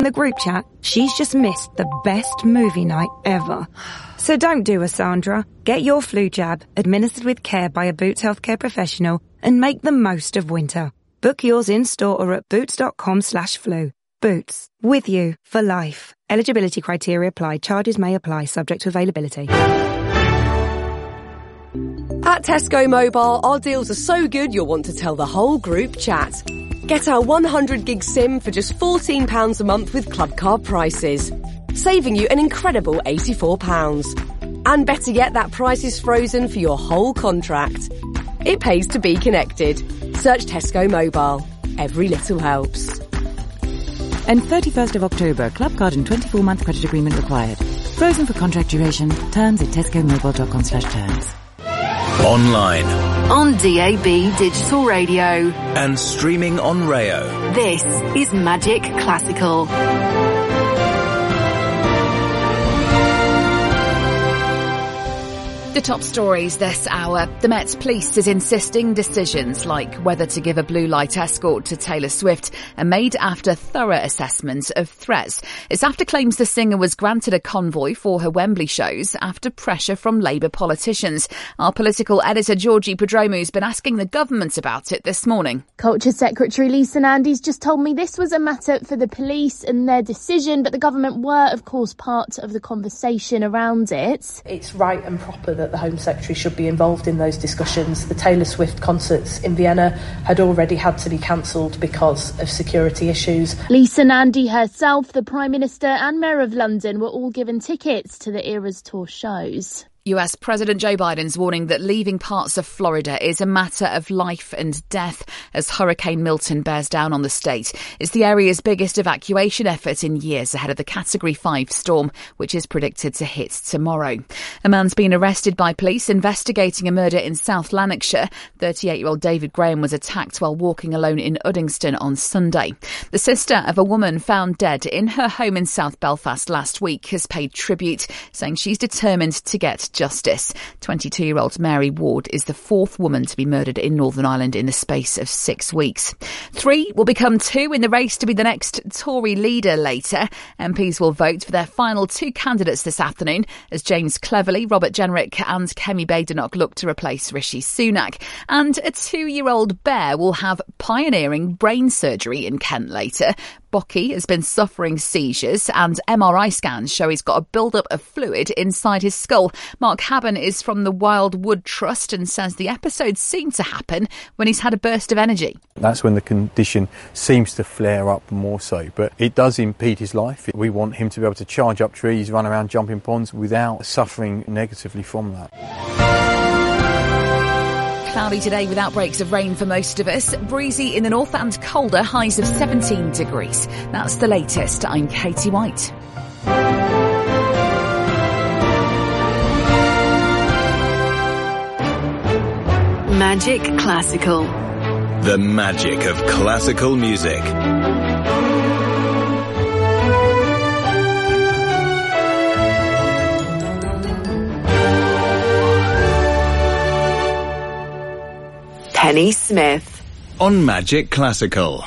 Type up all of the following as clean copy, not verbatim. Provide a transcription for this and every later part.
the group chat, she's just missed the best movie night ever. So don't do a Sandra. Get your flu jab, administered with care by a Boots healthcare professional, and make the most of winter. Book yours in-store or at boots.com/flu. Boots. With you for life. Eligibility criteria apply. Charges may apply, subject to availability. At Tesco Mobile, our deals are so good you'll want to tell the whole group chat. Get our 100 gig SIM for just £14 a month with club card prices, saving you an incredible £84. And better yet, that price is frozen for your whole contract. It pays to be connected. Search Tesco Mobile. Every little helps. And 31st of October, club card and 24-month credit agreement required. Frozen for contract duration. Terms at tescomobile.com/terms. Online. On DAB Digital Radio. And streaming on Rayo. This is Magic Classical. The top stories this hour. The Met Police is insisting decisions like whether to give a blue light escort to Taylor Swift are made after thorough assessment of threats. It's after claims the singer was granted a convoy for her Wembley shows after pressure from Labour politicians. Our political editor Georgie Prodromou's been asking the government about it this morning. Culture Secretary Lisa Nandy's just told me this was a matter for the police and their decision, but the government were, of course, part of the conversation around it. It's right and proper that the Home Secretary should be involved in those discussions. The Taylor Swift concerts in Vienna had already had to be cancelled because of security issues. Lisa Nandy herself, the Prime Minister and Mayor of London were all given tickets to the Eras Tour shows. US President Joe Biden's warning that leaving parts of Florida is a matter of life and death as Hurricane Milton bears down on the state. It's the area's biggest evacuation effort in years ahead of the Category 5 storm, which is predicted to hit tomorrow. A man's been arrested by police investigating a murder in South Lanarkshire. 38-year-old David Graham was attacked while walking alone in Uddingston on Sunday. The sister of a woman found dead in her home in South Belfast last week has paid tribute, saying she's determined to get justice. 22-year-old Mary Ward is the fourth woman to be murdered in Northern Ireland in the space of 6 weeks. 3 will become 2 in the race to be the next Tory leader later. MPs will vote for their final 2 candidates this afternoon as James Cleverly, Robert Jenrick and Kemi Badenoch look to replace Rishi Sunak. And a 2-year-old bear will have pioneering brain surgery in Kent later. Bocky has been suffering seizures and MRI scans show he's got a build-up of fluid inside his skull. Mark Habban is from the Wildwood Trust and says the episodes seem to happen when he's had a burst of energy. That's when the condition seems to flare up more so, but it does impede his life. We want him to be able to charge up trees, run around jumping ponds without suffering negatively from that. Cloudy today with outbreaks of rain for most of us. Breezy in the north and colder, highs of 17 degrees. That's the latest. I'm Katie White. Magic Classical. The magic of classical music. Penny Smith. On Magic Classical.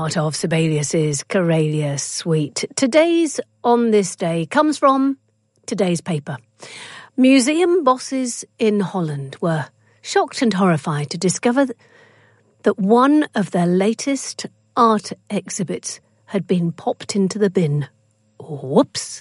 part of Sibelius's Coralia Suite. Today's On This Day comes from today's paper. Museum bosses in Holland were shocked and horrified to discover that one of their latest art exhibits had been popped into the bin. Whoops.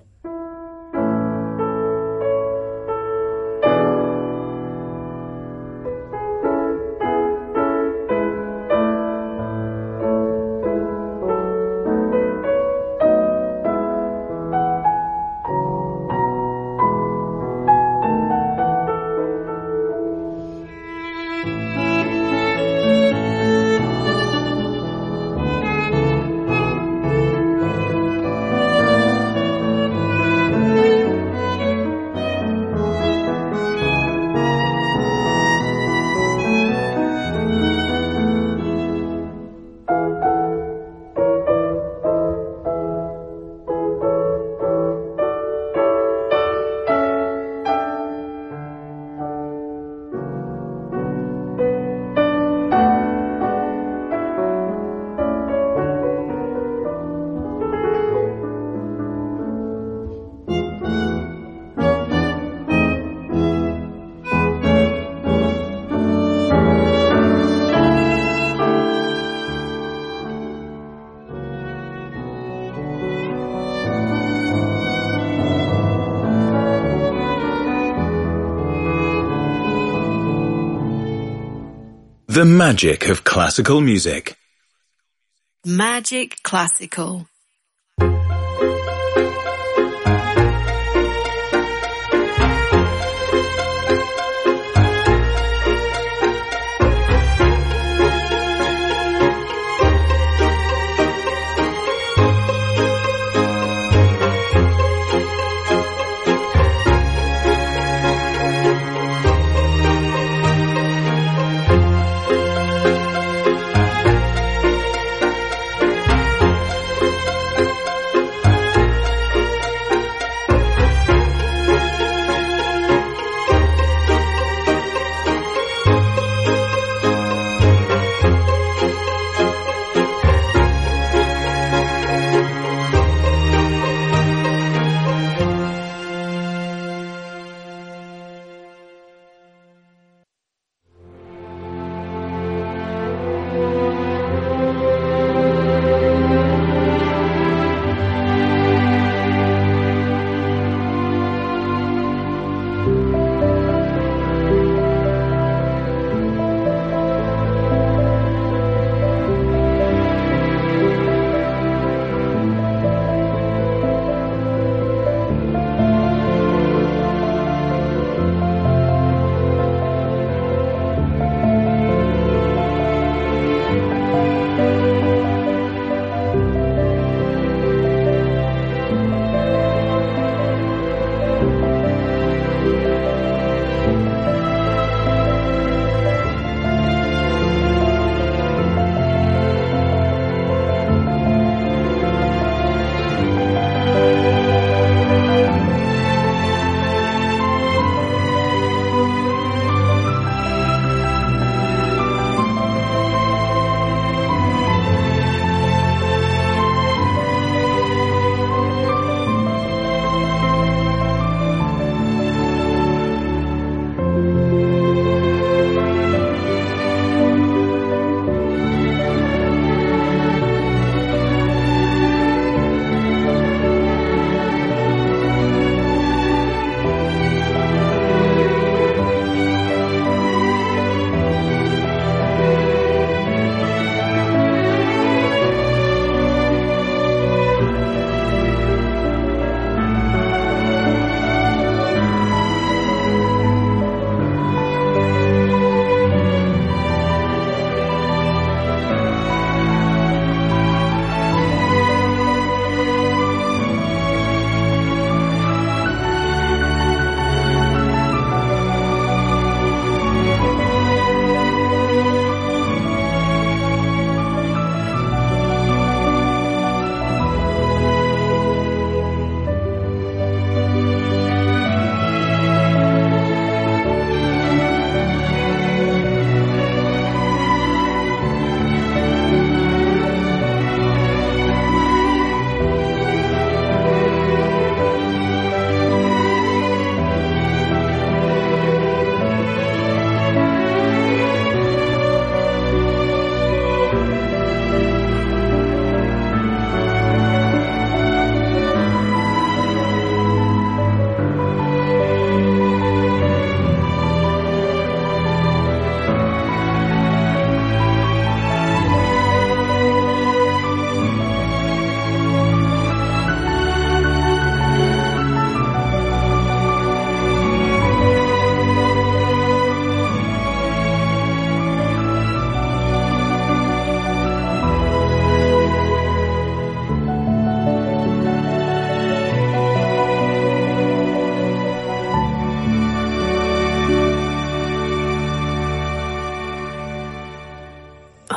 The magic of classical music. Magic Classical.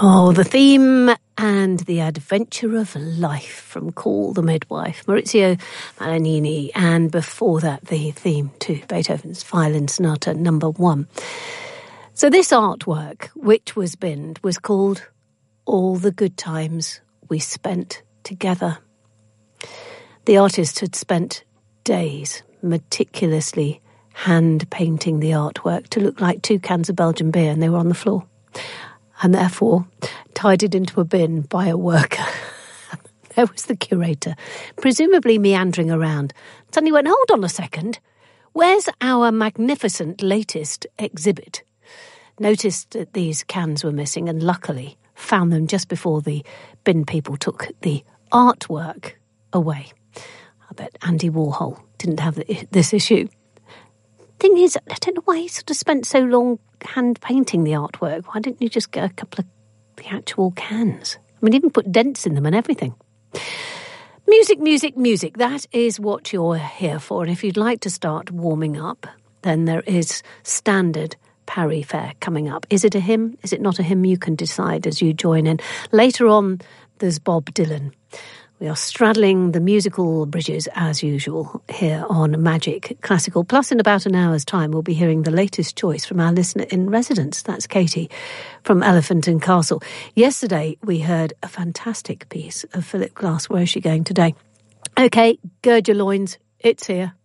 Oh, the theme and the adventure of life from Call the Midwife, Maurizio Malanini, and before that the theme to Beethoven's Violin Sonata No. 1. So this artwork, which was binned, was called All the Good Times We Spent Together. The artist had spent days meticulously hand-painting the artwork to look like 2 cans of Belgian beer, and they were on the floor, and therefore tied it into a bin by a worker. There was the curator, presumably meandering around. Suddenly went, hold on a second, where's our magnificent latest exhibit? Noticed that these cans were missing and luckily found them just before the bin people took the artwork away. I bet Andy Warhol didn't have this issue. Thing is, I don't know why he sort of spent so long hand painting the artwork. Why didn't you just get a couple of the actual cans? I mean, even put dents in them and everything. Music, music, music. That is what you're here for. And if you'd like to start warming up, then there is standard Parry Fair coming up. Is it a hymn? Is it not a hymn? You can decide as you join in. Later on, there's Bob Dylan. We are straddling the musical bridges as usual here on Magic Classical. Plus, in about an hour's time, we'll be hearing the latest choice from our listener in residence. That's Katie from Elephant and Castle. Yesterday, we heard a fantastic piece of Philip Glass. Where is she going today? OK, gird your loins. It's here.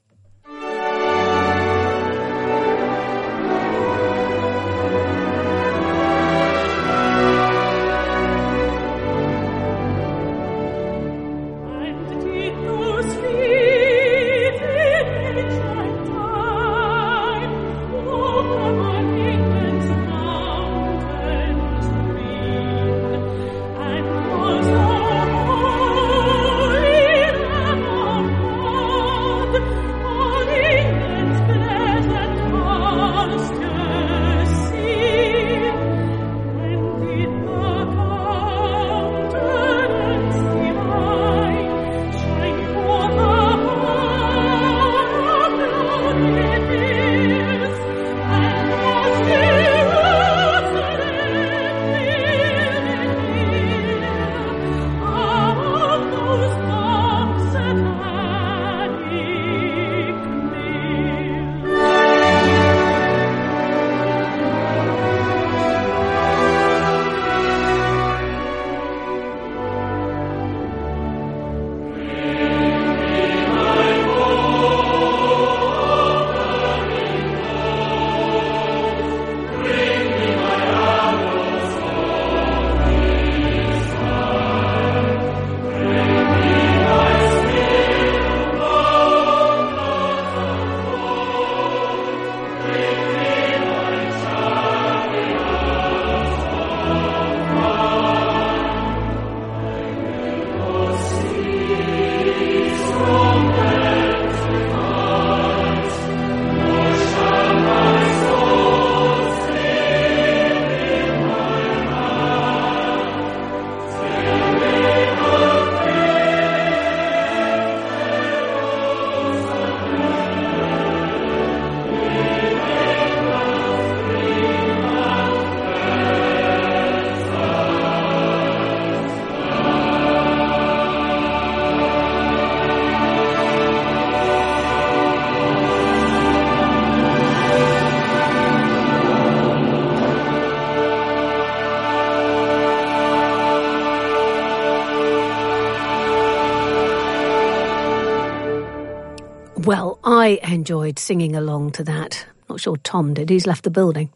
Well, I enjoyed singing along to that. Not sure Tom did. He's left the building.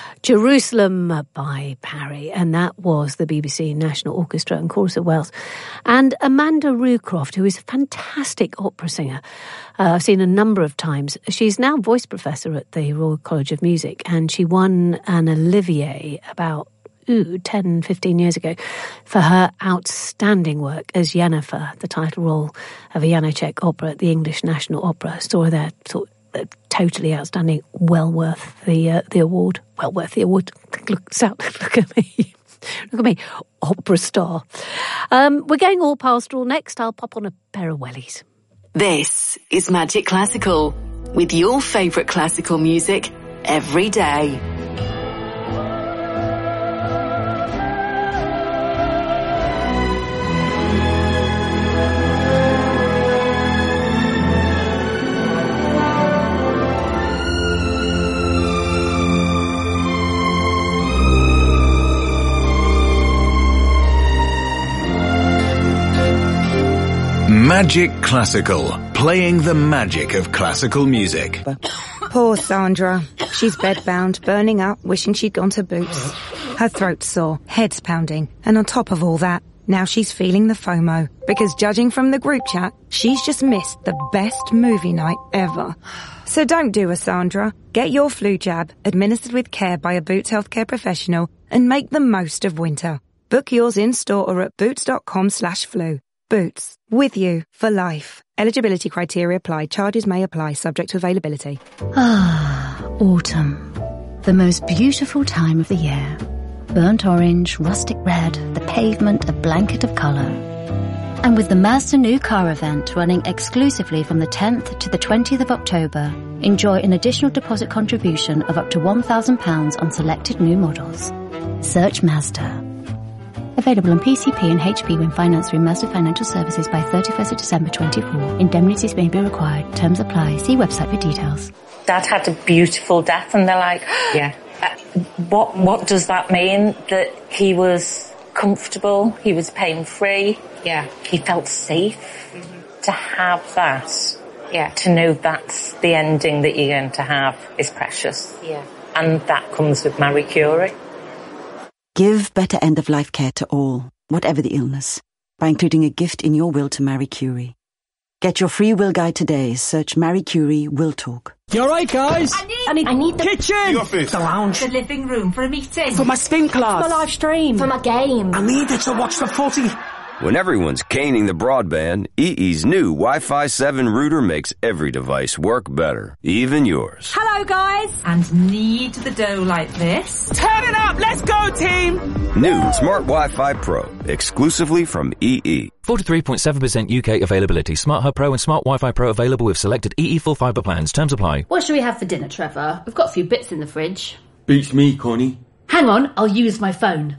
Jerusalem by Parry, and that was the BBC National Orchestra and Chorus of Wales. And Amanda Rucroft, who is a fantastic opera singer. I've seen a number of times. She's now voice professor at the Royal College of Music, and she won an Olivier about 10, 15 years ago for her outstanding work as Yennefer, the title role of a Janacek opera at the English National Opera. Saw her there, totally outstanding, well worth the award. Well worth the award. Look at me. Look at me, opera star. We're going all pastoral next. I'll pop on a pair of wellies. This is Magic Classical, with your favourite classical music every day. Magic Classical, playing the magic of classical music. Poor Sandra. She's bedbound, burning up, wishing she'd gone to Boots. Her throat's sore, head's pounding, and on top of all that, now she's feeling the FOMO, because judging from the group chat, she's just missed the best movie night ever. So don't do a Sandra. Get your flu jab, administered with care by a Boots healthcare professional, and make the most of winter. Book yours in-store or at boots.com/flu. Boots. With you for life. Eligibility criteria apply. Charges may apply, subject to availability. Autumn. The most beautiful time of the year. Burnt orange, rustic red, the pavement a blanket of colour. And with the Mazda New Car event running exclusively from the 10th to the 20th of October, enjoy an additional deposit contribution of up to £1,000 on selected new models. Search Mazda. Available on PCP and HP when financed through Mazda Financial Services by 31st of December 24. Indemnities may be required. Terms apply. See website for details. Dad had a beautiful death, and they're like, yeah. What does that mean? That he was comfortable, he was pain-free, yeah, he felt safe. To have that, yeah, to know that's the ending that you're going to have is precious. Yeah. And that comes with Marie Curie. Give better end-of-life care to all, whatever the illness, by including a gift in your will to Marie Curie. Get your free will guide today. Search Marie Curie Will Talk. You alright, guys? I need the kitchen! The office. The lounge. The living room for a meeting. For my spin class. For my live stream. For my game. I need it to watch the footy. When everyone's caning the broadband, EE's new Wi-Fi 7 router makes every device work better, even yours. Hello, guys. And knead the dough like this. Turn it up! Let's go, team! New Smart Wi-Fi Pro, exclusively from EE. 43.7% UK availability. Smart Hub Pro and Smart Wi-Fi Pro available with selected EE full fibre plans. Terms apply. What should we have for dinner, Trevor? We've got a few bits in the fridge. Beats me, Connie. Hang on, I'll use my phone.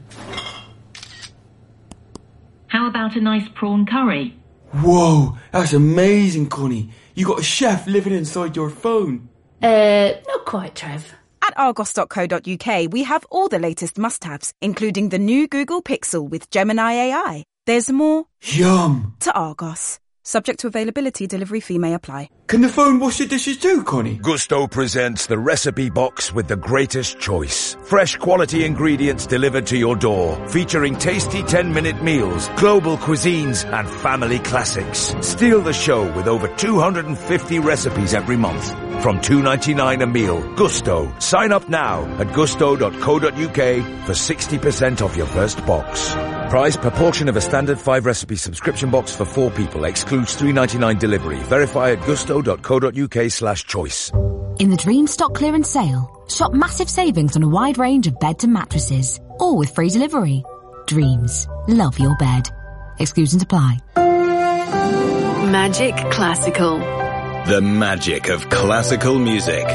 How about a nice prawn curry? Whoa, that's amazing, Connie. You got a chef living inside your phone. Not quite, Trev. At argos.co.uk, we have all the latest must-haves, including the new Google Pixel with Gemini AI. There's more. Yum. To Argos. Subject to availability, delivery fee may apply. Can the phone wash the dishes too, Connie? Gusto presents the recipe box with the greatest choice. Fresh quality ingredients delivered to your door, featuring tasty 10-minute meals, global cuisines, and family classics. Steal the show with over 250 recipes every month. From $2.99 a meal. Gusto. Sign up now at gusto.co.uk for 60% off your first box. Price per portion of a standard 5-recipe subscription box for 4 people. Excludes $3.99 delivery. Verify at gusto.co.uk/choice. In the Dream Stock Clearance Sale, shop massive savings on a wide range of beds and mattresses, all with free delivery. Dreams. Love your bed. Exclusions apply. Magic Classical. The magic of classical music.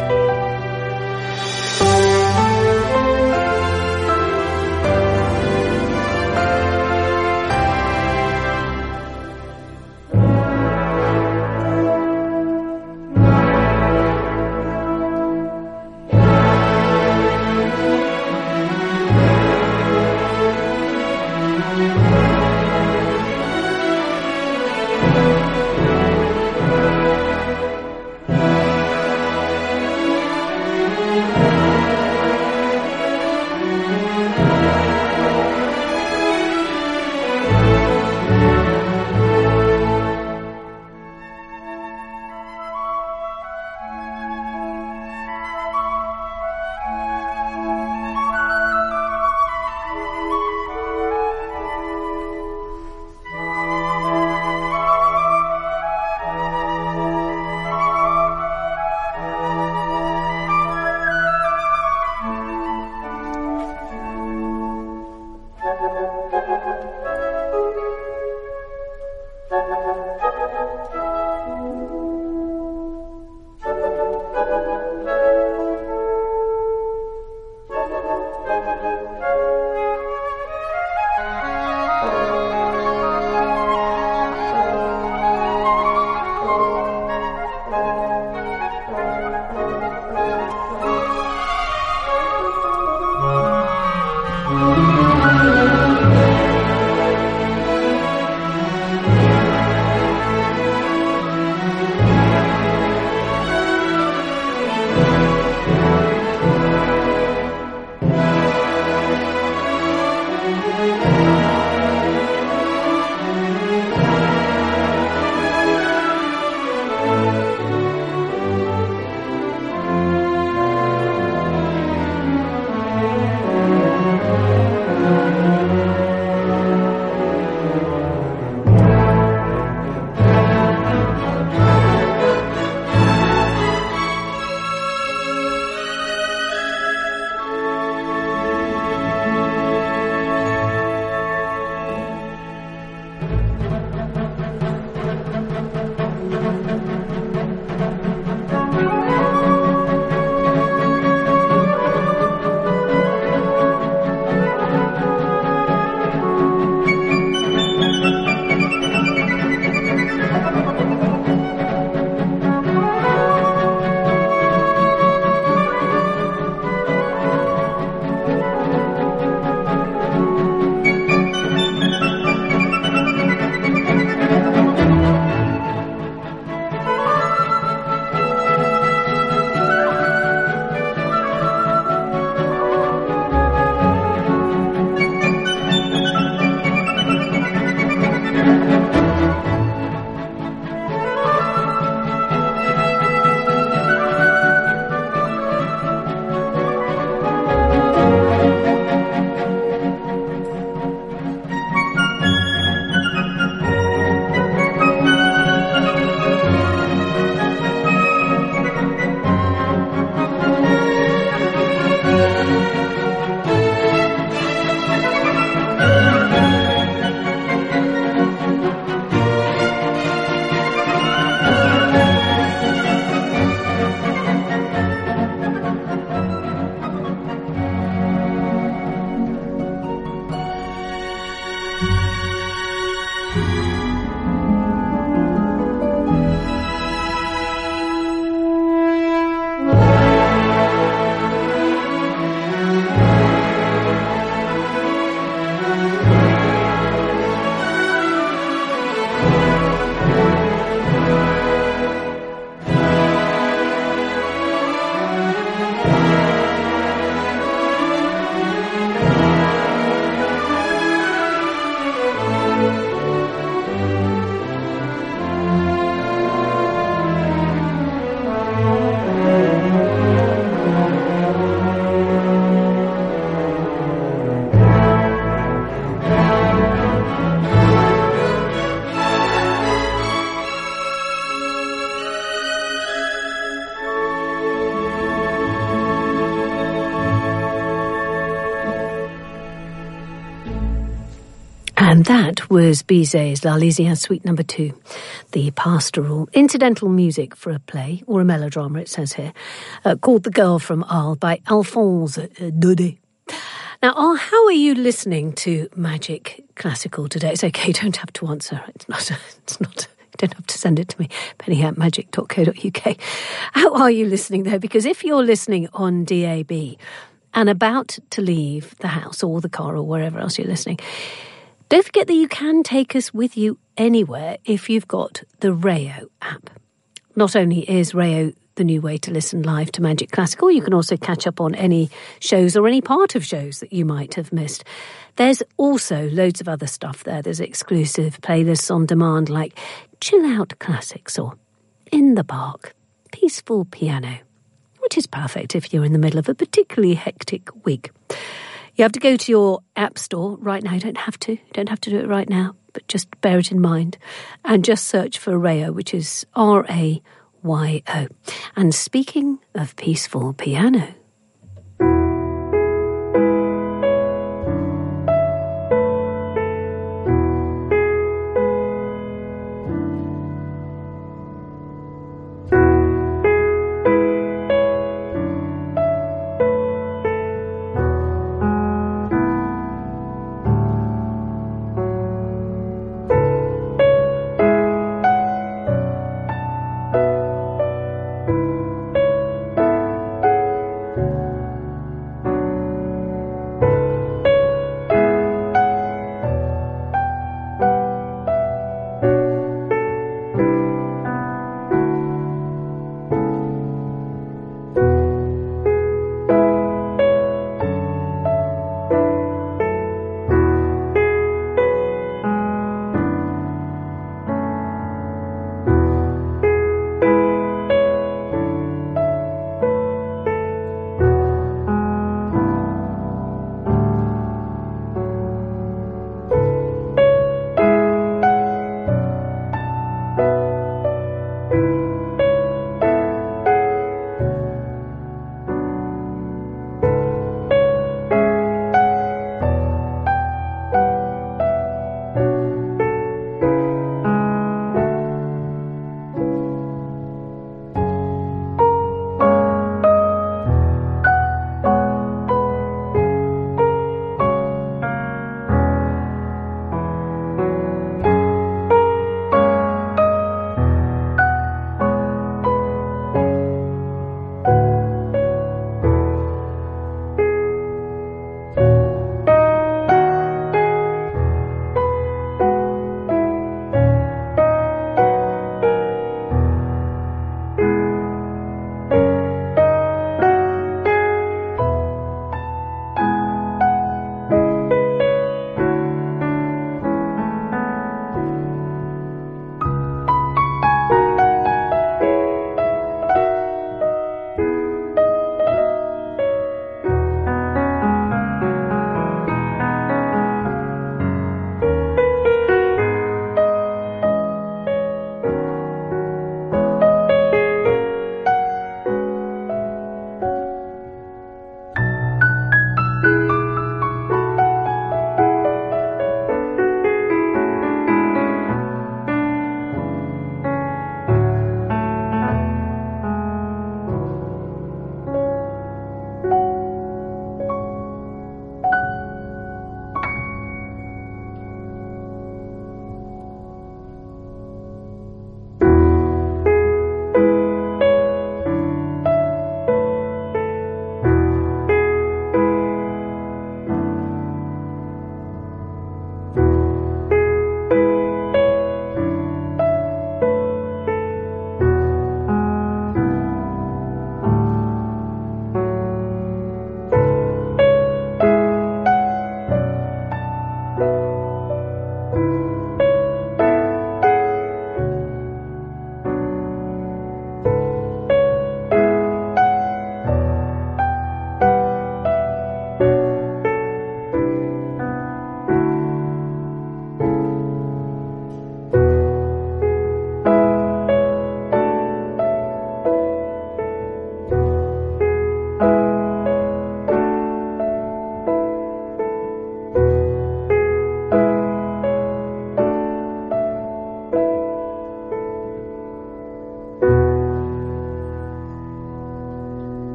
And that was Bizet's L'Arlésienne Suite No. 2, the pastoral incidental music for a play, or a melodrama it says here, called The Girl from Arles by Alphonse Daudet. Now, how are you listening to Magic Classical today? It's okay, you don't have to answer. It's not, you don't have to send it to me, penny@magic.co.uk. How are you listening there? Because if you're listening on DAB and about to leave the house or the car or wherever else you're listening, don't forget that you can take us with you anywhere if you've got the Rayo app. Not only is Rayo the new way to listen live to Magic Classical, you can also catch up on any shows or any part of shows that you might have missed. There's also loads of other stuff there. There's exclusive playlists on demand like Chill Out Classics or In the Park, Peaceful Piano, which is perfect if you're in the middle of a particularly hectic week. You have to go to your app store right now. You don't have to do it right now, but just bear it in mind. And just search for Rayo, which is RAYO. And speaking of peaceful piano,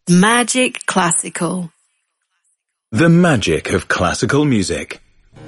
Magic Classical. The magic of classical music.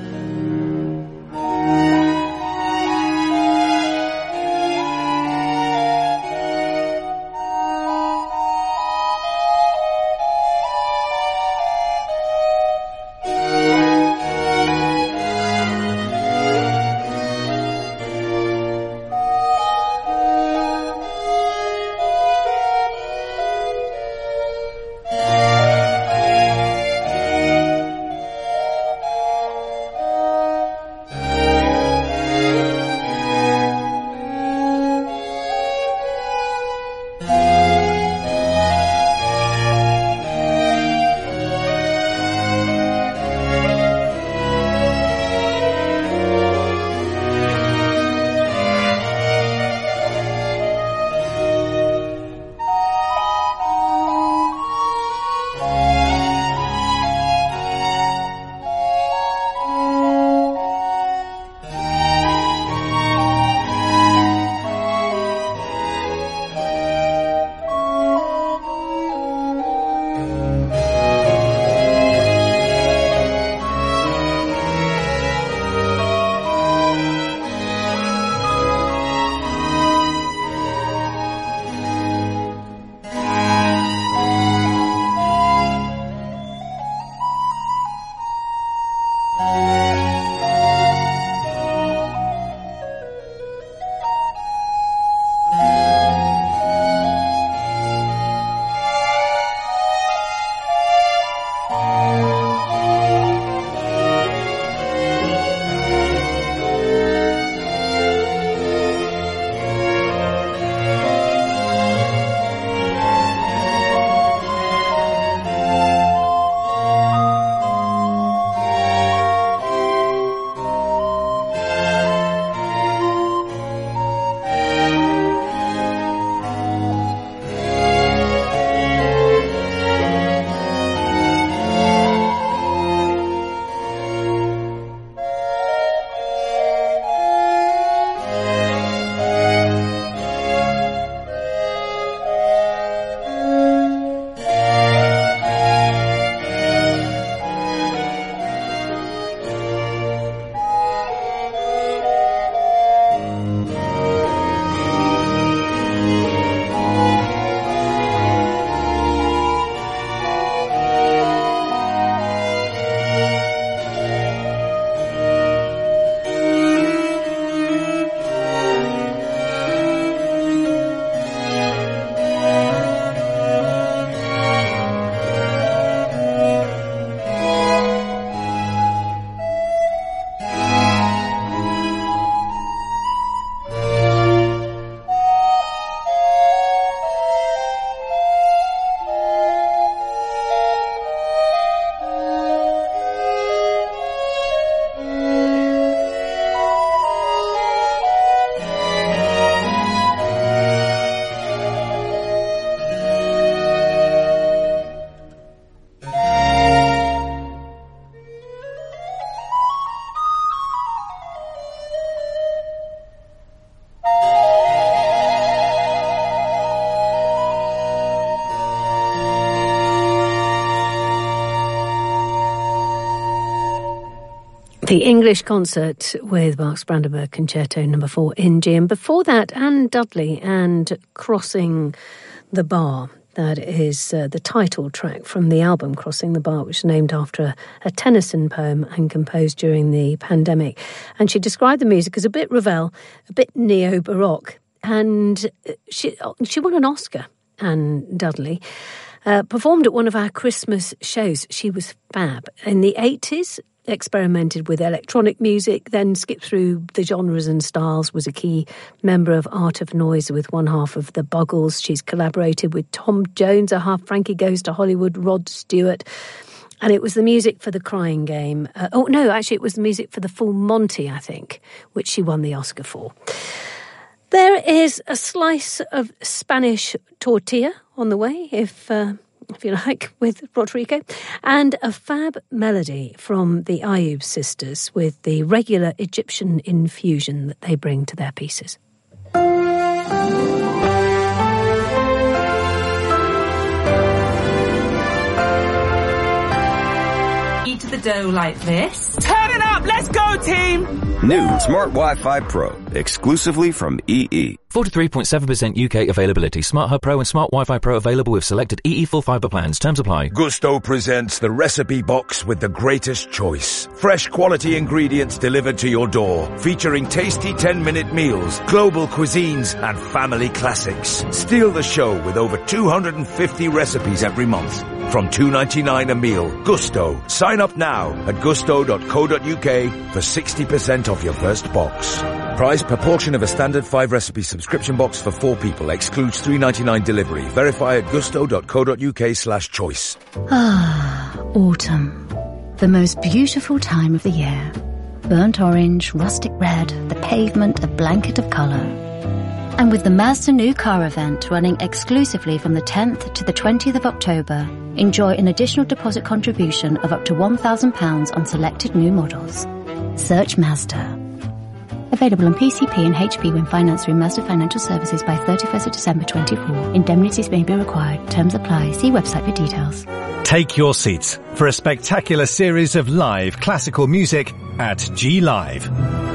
The English concert with Bach's Brandenburg Concerto No. 4 in G. And before that, Anne Dudley and Crossing the Bar. That is the title track from the album Crossing the Bar, which is named after a Tennyson poem and composed during the pandemic. And she described the music as a bit Ravel, a bit neo-Baroque. And she won an Oscar, Anne Dudley. Performed at one of our Christmas shows. She was fab. In the 80s, experimented with electronic music, then skipped through the genres and styles, was a key member of Art of Noise with one half of the Buggles. She's collaborated with Tom Jones, a half Frankie Goes to Hollywood, Rod Stewart. And it was the music for The Crying Game. It was the music for The Full Monty, I think, which she won the Oscar for. There is a slice of Spanish tortilla on the way, if you like, with Rodrigo, and a fab melody from the Ayub sisters with the regular Egyptian infusion that they bring to their pieces. the dough like this. Turn it up! Let's go, team! New Smart Wi-Fi Pro, exclusively from EE. 43.7% UK availability. Smart Hub Pro and Smart Wi-Fi Pro available with selected EE full fibre plans. Terms apply. Gusto presents the recipe box with the greatest choice. Fresh quality ingredients delivered to your door, featuring tasty 10-minute meals, global cuisines, and family classics. Steal the show with over 250 recipes every month. From $2.99 a meal. Gusto. Sign up now at gusto.co.uk for 60% off your first box. Price per portion of a standard 5-recipe subscription box for 4 people. Excludes $3.99 delivery. Verify at gusto.co.uk/choice. Ah, autumn. The most beautiful time of the year. Burnt orange, rustic red, the pavement a blanket of colour. And with the Mazda New Car event running exclusively from the 10th to the 20th of October, enjoy an additional deposit contribution of up to £1,000 on selected new models. Search Mazda. Available on PCP and HP when financed through Mazda Financial Services by 31st of December 24. Indemnities may be required. Terms apply. See website for details. Take your seats for a spectacular series of live classical music at G Live.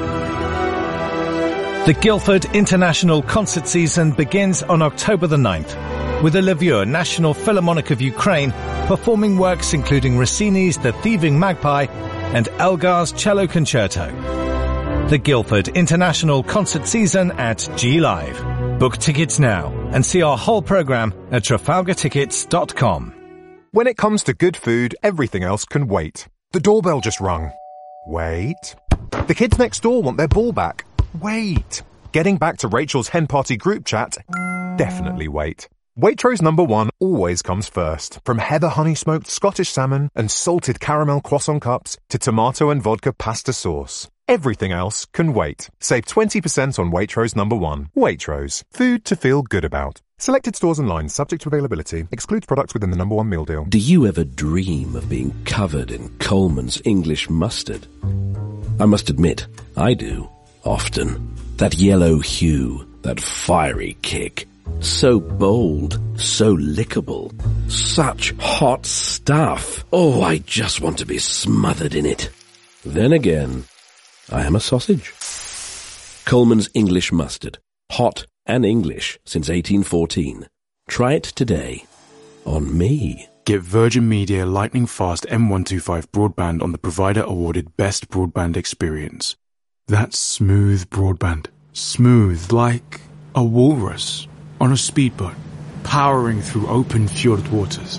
The Guildford International Concert Season begins on October the 9th, with the Lviv National Philharmonic of Ukraine performing works including Rossini's The Thieving Magpie and Elgar's Cello Concerto. The Guildford International Concert Season at G Live. Book tickets now and see our whole programme at TrafalgarTickets.com. When it comes to good food, everything else can wait. The doorbell just rung. Wait. The kids next door want their ball back. Wait. Getting back to Rachel's hen party group chat? Definitely wait. Waitrose #1 always comes first. From heather honey smoked Scottish salmon and salted caramel croissant cups to tomato and vodka pasta sauce. Everything else can wait. Save 20% on Waitrose #1. Waitrose. Food to feel good about. Selected stores and lines subject to availability. Excludes products within the #1 meal deal. Do you ever dream of being covered in Coleman's English mustard? I must admit, I do. Often. That yellow hue, that fiery kick. So bold, so lickable. Such hot stuff. Oh, I just want to be smothered in it. Then again, I am a sausage. Coleman's English mustard. Hot and English since 1814. Try it today. On me. Get Virgin Media lightning fast M125 broadband on the provider awarded Best Broadband Experience. That's smooth broadband. Smooth like a walrus on a speedboat, powering through open fjord waters.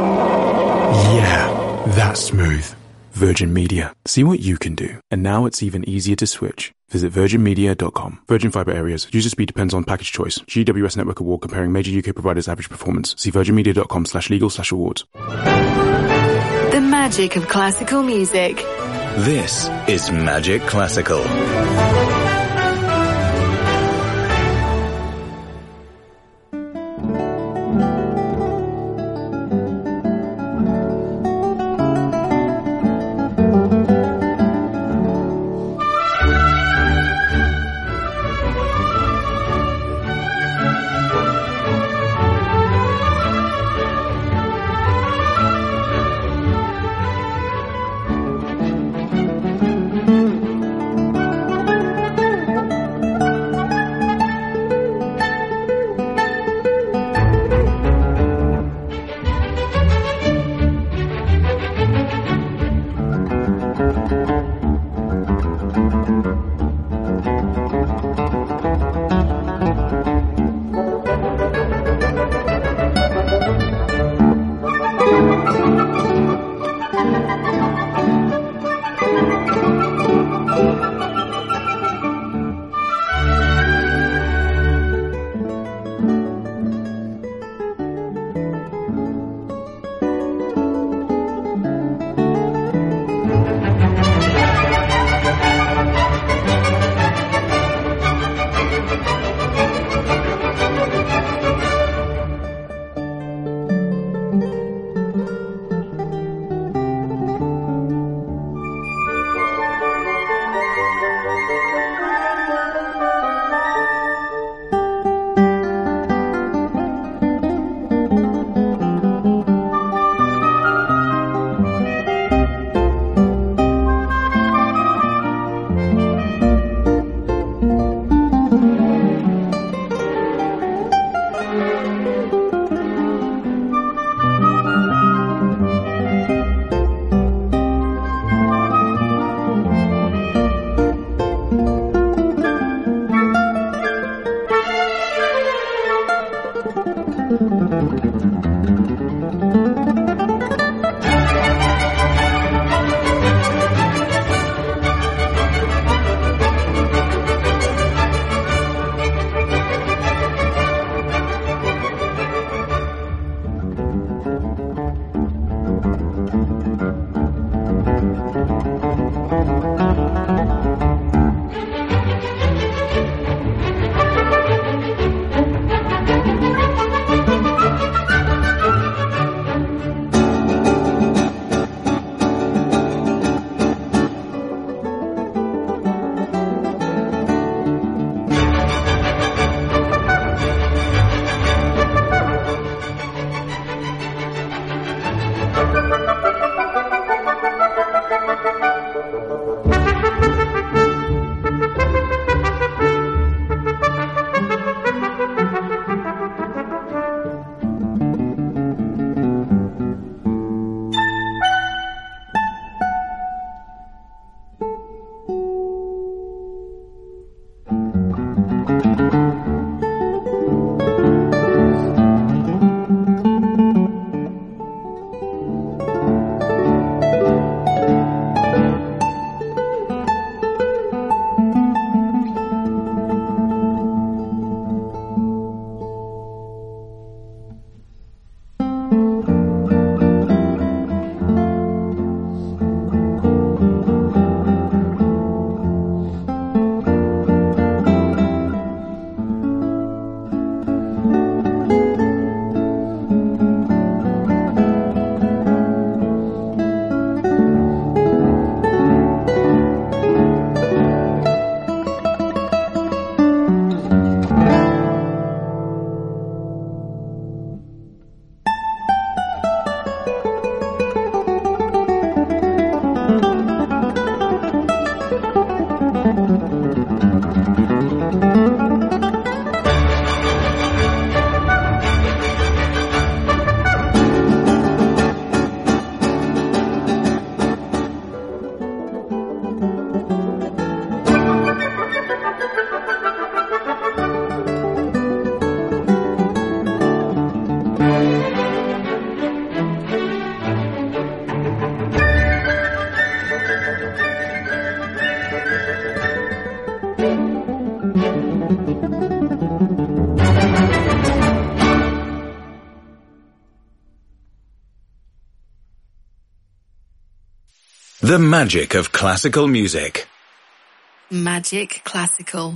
Yeah, that's smooth. Virgin Media. See what you can do. And now it's even easier to switch. Visit virginmedia.com. Virgin Fibre areas. User speed depends on package choice. GWS Network Award comparing major UK providers' average performance. See virginmedia.com/legal/awards. The magic of classical music. This is Magic Classical. The magic of classical music. Magic Classical.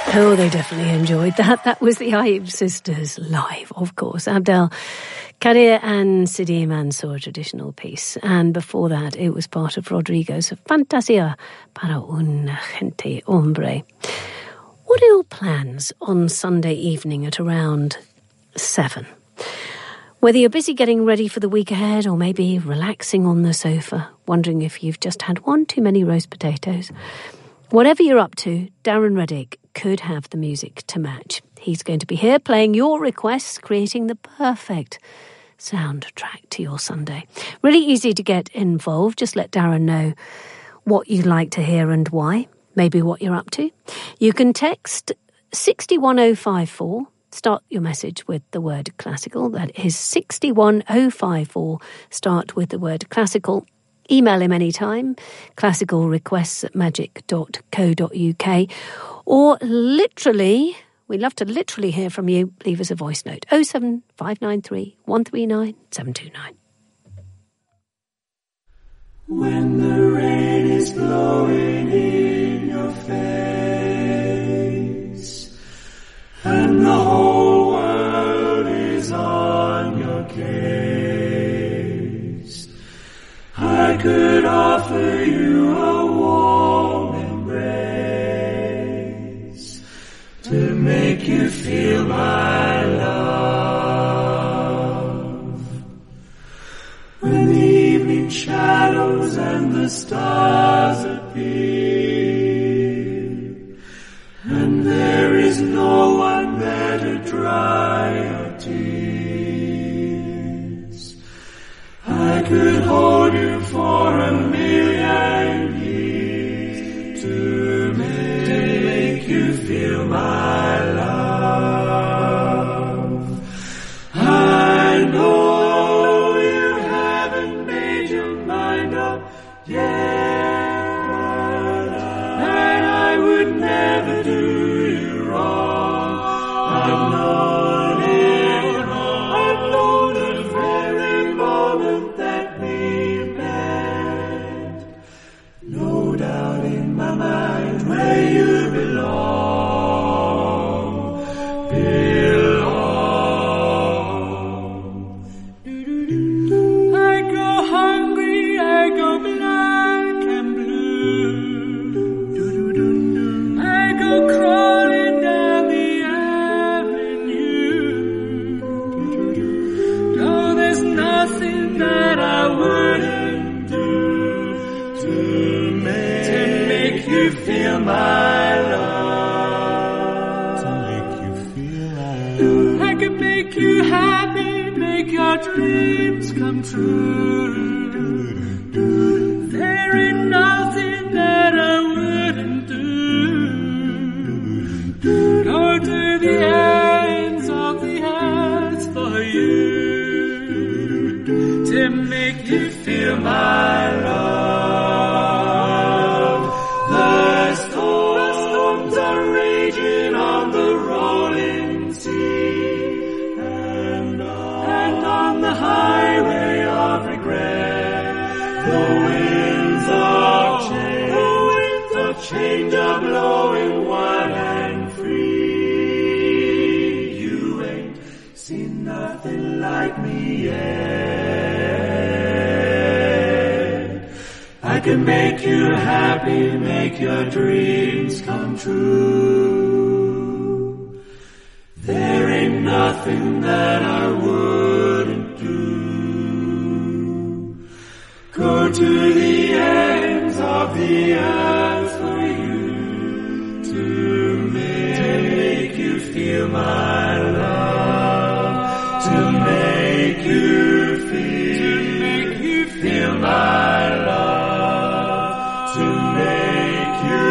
Oh, they definitely enjoyed that. That was the Aib Sisters live, of course. Abdel Kadir and Sidi Mansour, traditional piece. And before that, it was part of Rodrigo's Fantasia para un gente hombre. What are your plans on Sunday evening at around 7? Whether you're busy getting ready for the week ahead or maybe relaxing on the sofa, wondering if you've just had one too many roast potatoes. Whatever you're up to, Darren Reddick could have the music to match. He's going to be here playing your requests, creating the perfect soundtrack to your Sunday. Really easy to get involved. Just let Darren know what you'd like to hear and why, maybe what you're up to. You can text 61054. Start your message with the word classical. That is 61054. Start with the word classical. Email him anytime, classicalrequests@magic.co.uk. Or literally, we'd love to literally hear from you. Leave us a voice note. 07593 139 729. When the rain is blowing in your face and the whole world is on your case, I could offer you a warm embrace to make you feel my love. When the evening shadows and the stars appear, and there is no one there to dry your tears, I could hold you for a million years to make you feel my love. I know you haven't made your mind up yet, and I would never do you wrong. I've known the very moment that we met. No doubt in my mind where you belong. I go hungry, I go black and blue. I go crawling down the avenue. No, there's nothing that I wouldn't do to make you feel my love. To make you feel my love. I can make you happy, make your dreams come true. There ain't nothing that I wouldn't do. Go to the ends of the earth for you to make you feel my love. The storms are raging on the rolling sea, and on the highway of regret, the winds of change are blowing wide and free. You ain't seen nothing like me yet. I can make you happy, make your dreams come true. There ain't nothing that I wouldn't do. Go to the ends of the earth for you to make you feel my love, to make you feel my love, to make you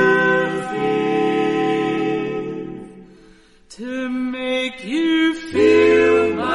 feel my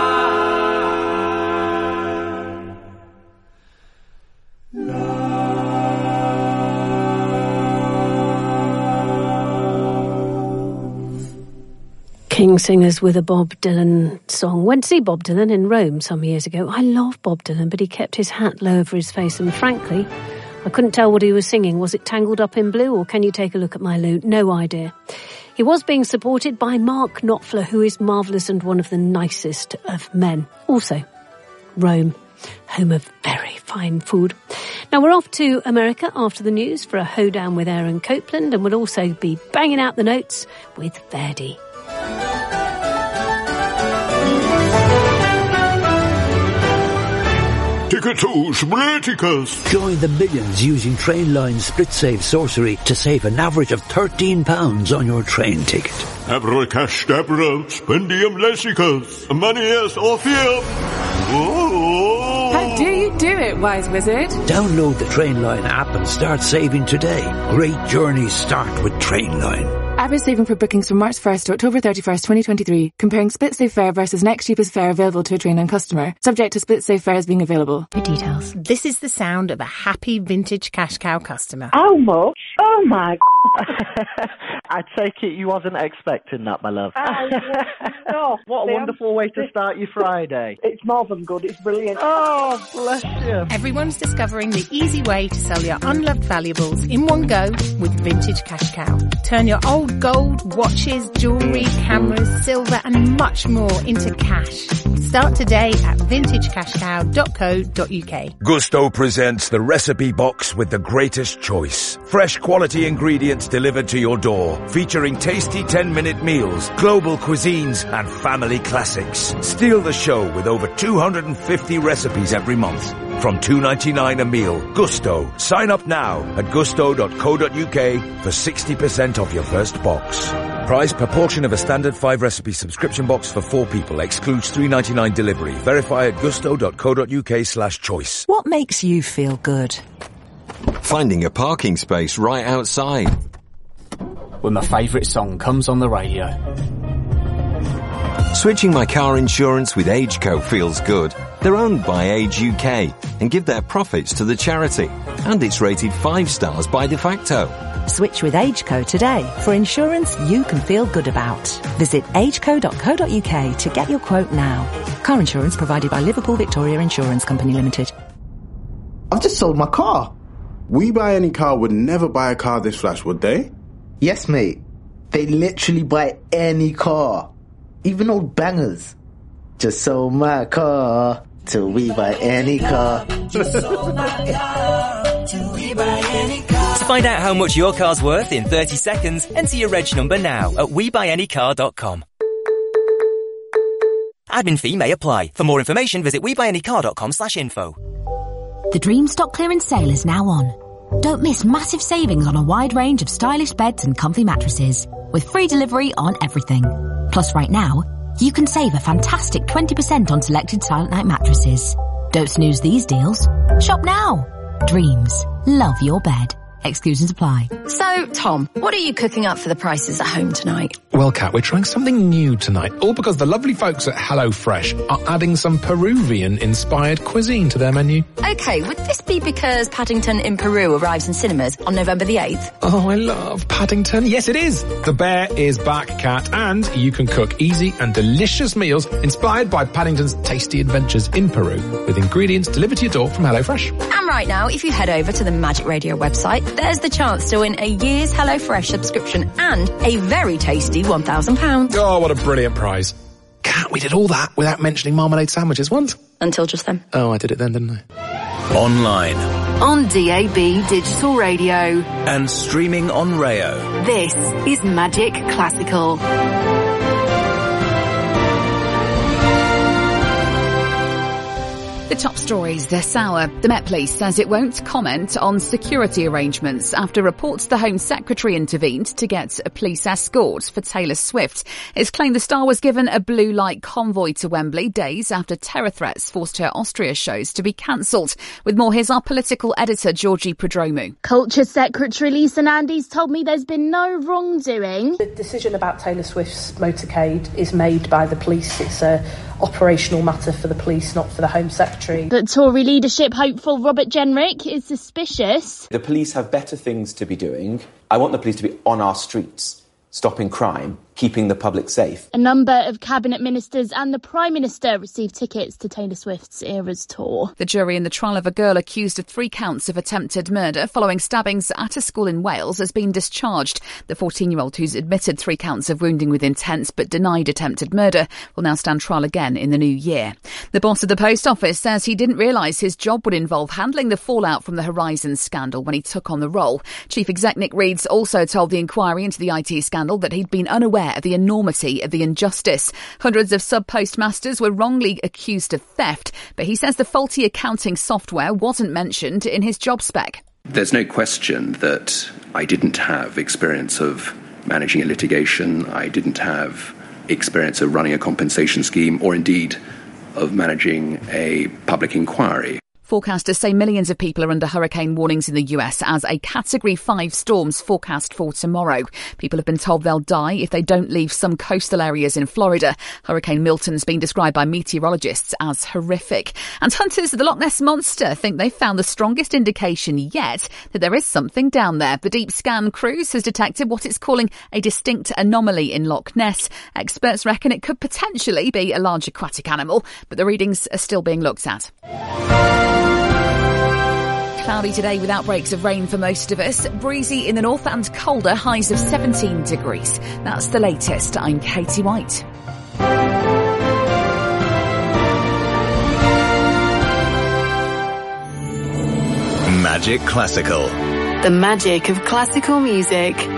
King Singers with a Bob Dylan song. Went to see Bob Dylan in Rome some years ago. I love Bob Dylan, but he kept his hat low over his face, and frankly, I couldn't tell what he was singing. Was it Tangled Up in Blue or Can You Take a Look at My Lou? No idea. He was being supported by Mark Knopfler, who is marvellous and one of the nicest of men. Also, Rome, home of very fine food. Now we're off to America after the news for a hoedown with Aaron Copeland, and we'll also be banging out the notes with Verdi. Ticket to Spliticus. Join the millions using Trainline's SplitSave sorcery to save an average of £13 on your train ticket. Abracadabra, spendium lessicus, manias orpheum. How do you do it, wise wizard? Download the Trainline app and start saving today. Great journeys start with Trainline. Average saving for bookings from March 1st to October 31st, 2023. Comparing SplitSave fare versus next cheapest fare available to a Trainline customer. Subject to SplitSave fares being available. For details. This is the sound of a happy vintage cash cow customer. How much? Oh my I take it you wasn't expecting that, my love. No. What a wonderful way to start your Friday. It's more than good, it's brilliant. Oh, bless you. Everyone's discovering the easy way to sell your unloved valuables in one go with Vintage Cash Cow. Turn your old gold, watches, jewellery, cameras, silver and much more into cash. Start today at vintagecashcow.co.uk. Gusto presents the recipe box with the greatest choice. Fresh quality ingredients delivered to your door, featuring tasty 10-minute meals, global cuisines and family classics. Steal the show with over 250 recipes every month. From $2.99 a meal. Gusto. Sign up now at gusto.co.uk for 60% off your first box. Price per portion of a standard 5-recipe subscription box for 4 people. Excludes $3.99 delivery. Verify at gusto.co.uk/choice. What makes you feel good? Finding a parking space right outside. When my favourite song comes on the radio. Switching my car insurance with AgeCo feels good. They're owned by Age UK and give their profits to the charity. And it's rated 5 stars by De Facto. Switch with AgeCo today for insurance you can feel good about. Visit ageco.co.uk to get your quote now. Car insurance provided by Liverpool Victoria Insurance Company Limited. I've just sold my car. We Buy Any Car would never buy a car this flash, would they? Yes, mate. They literally buy any car. Even old bangers. Just sold my car till we buy any car. Just sold my car till we buy any car. To find out how much your car's worth in 30 seconds, enter your reg number now at webuyanycar.com. Admin fee may apply. For more information, visit webuyanycar.com/info. The Dream Stock Clearance Sale is now on. Don't miss massive savings on a wide range of stylish beds and comfy mattresses, with free delivery on everything. Plus right now, you can save a fantastic 20% on selected Silent Night mattresses. Don't snooze these deals. Shop now. Dreams. Love your bed. Exclusions apply. So, Tom, what are you cooking up for the prices at home tonight? Well, Kat, we're trying something new tonight, all because the lovely folks at HelloFresh are adding some Peruvian-inspired cuisine to their menu. Okay, would this be because Paddington in Peru arrives in cinemas on November the 8th? Oh, I love Paddington. Yes, it is. The bear is back, Kat, and you can cook easy and delicious meals inspired by Paddington's tasty adventures in Peru, with ingredients delivered to your door from HelloFresh. And right now, if you head over to the Magic Radio website, there's the chance to win a year's HelloFresh subscription and a very tasty £1,000. Oh, what a brilliant prize. Kat, we did all that without mentioning marmalade sandwiches once. Until just then. Oh, I did it then, didn't I? Online. On DAB Digital Radio. And streaming on Rayo. This is Magic Classical. The top stories this hour. The Met Police says it won't comment on security arrangements after reports the Home Secretary intervened to get a police escort for Taylor Swift. It's claimed the star was given a blue light convoy to Wembley days after terror threats forced her Austria shows to be cancelled. With more, here's our political editor, Georgie Prodromou. Culture Secretary Lisa Nandy's told me there's been no wrongdoing. The decision about Taylor Swift's motorcade is made by the police. It's a operational matter for the police, not for the Home Secretary. But Tory leadership hopeful Robert Jenrick is suspicious. The police have better things to be doing. I want the police to be on our streets, stopping crime, keeping the public safe. A number of cabinet ministers and the Prime Minister received tickets to Taylor Swift's Eras tour. The jury in the trial of a girl accused of 3 counts of attempted murder following stabbings at a school in Wales has been discharged. The 14-year-old, who's admitted 3 counts of wounding with intent but denied attempted murder, will now stand trial again in the new year. The boss of the post office says he didn't realise his job would involve handling the fallout from the Horizon scandal when he took on the role. Chief Exec Nick Reeds also told the inquiry into the IT scandal that he'd been unaware of the enormity of the injustice. Hundreds of sub-postmasters were wrongly accused of theft, but he says the faulty accounting software wasn't mentioned in his job spec. There's no question that I didn't have experience of managing a litigation. I didn't have experience of running a compensation scheme or indeed of managing a public inquiry. Forecasters say millions of people are under hurricane warnings in the US as a Category 5 storm's forecast for tomorrow. People have been told they'll die if they don't leave some coastal areas in Florida. Hurricane Milton's been described by meteorologists as horrific. And hunters of the Loch Ness Monster think they've found the strongest indication yet that there is something down there. The Deep Scan cruise has detected what it's calling a distinct anomaly in Loch Ness. Experts reckon it could potentially be a large aquatic animal, but the readings are still being looked at. Cloudy today with outbreaks of rain for most of us. Breezy in the north and colder, highs of 17 degrees. That's the latest. I'm Katie White. Magic Classical. The magic of classical music.